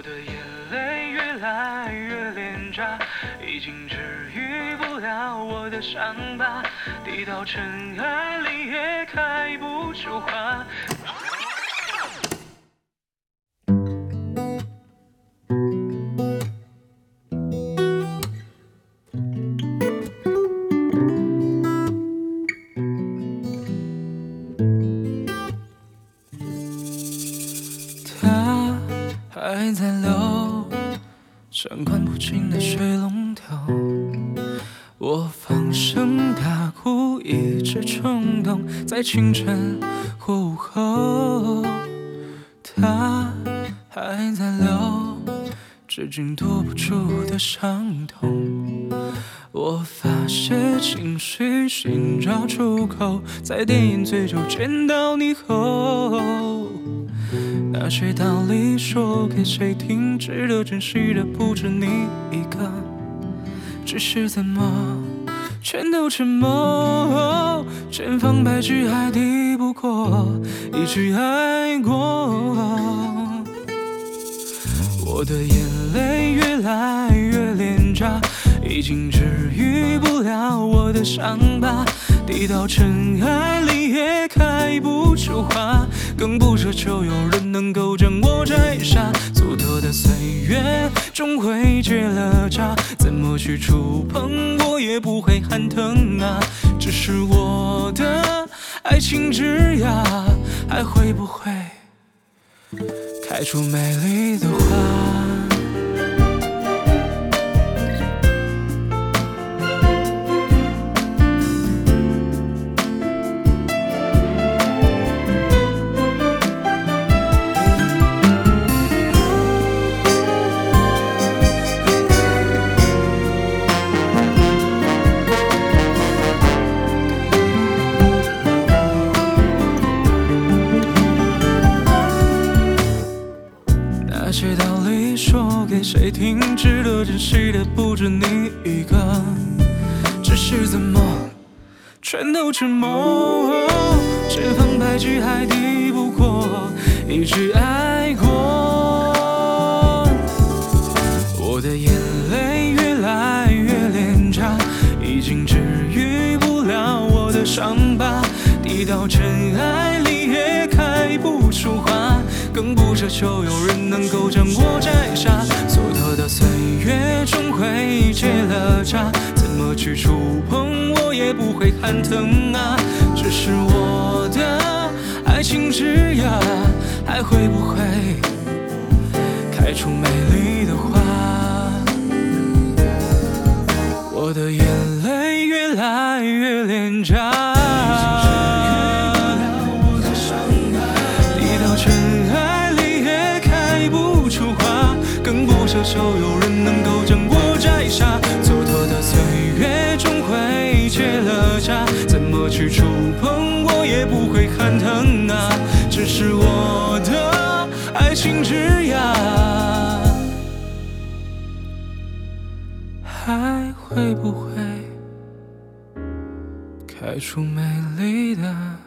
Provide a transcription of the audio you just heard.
我的眼泪越来越廉价，已经治愈不了我的伤疤，滴到尘埃里也开不出花。 它还在流，像关不紧的水龙头。我放声大哭，一直冲动，在清晨或午后。它还在流，至今躲不住的伤痛。我发泄情绪，寻找出口，在电影最后见到你后。那些道理说给谁听？值得珍惜的不止你一个，只是怎么全都沉默。千方百计还抵不过一句爱过。我的眼泪越来越廉价，已经治愈不了我的伤疤，滴到尘埃里也开不出花，更不奢求有人能够将我摘下。蹉跎的岁月终会结了痂，怎么去触碰我也不会喊疼啊。只是我的爱情枝桠还会不会开出美丽的花？那些道理说给谁听？值得珍惜的不止你一个，只是怎么全都沉默。千方百计还抵不过一句爱过。我的眼泪越来越廉价，已经治愈不了我的伤疤，滴到尘埃里也开不出花，更不奢求有人能够将我摘下。蹉跎的岁月终会结了痂，怎么去触碰我也不会喊疼啊。只是我的爱情枝桠还会不会开出美丽的花？我的眼泪越来越廉价，不奢求有人能够将我摘下。蹉跎的岁月终会结了痂，怎么去触碰我也不会喊疼啊。只是我的爱情枝桠还会不会开出美丽的